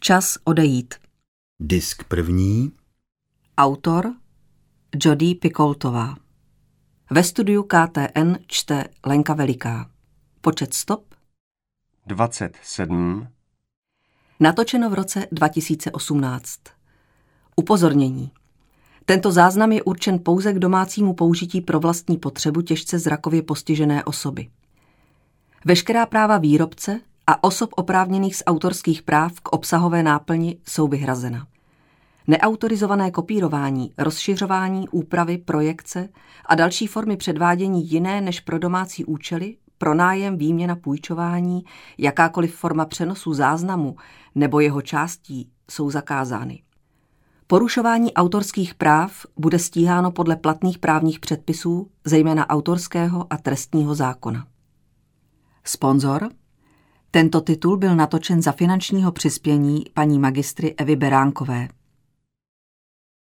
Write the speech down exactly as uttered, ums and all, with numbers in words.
Čas odejít. Disk první. Autor Jody Picoultová. Ve studiu K T N čte Lenka Veliká. Počet stop dvacet sedm. Natočeno v roce dva tisíce osmnáct. Upozornění. Tento záznam je určen pouze k domácímu použití pro vlastní potřebu těžce zrakově postižené osoby. Veškerá práva výrobce a osob oprávněných z autorských práv k obsahové náplni jsou vyhrazena. Neautorizované kopírování, rozšiřování, úpravy, projekce a další formy předvádění jiné než pro domácí účely, pronájem, výměna, půjčování, jakákoliv forma přenosu záznamu nebo jeho částí jsou zakázány. Porušování autorských práv bude stíháno podle platných právních předpisů, zejména autorského a trestního zákona. Sponzor. Tento titul byl natočen za finančního přispění paní magistry Evy Beránkové.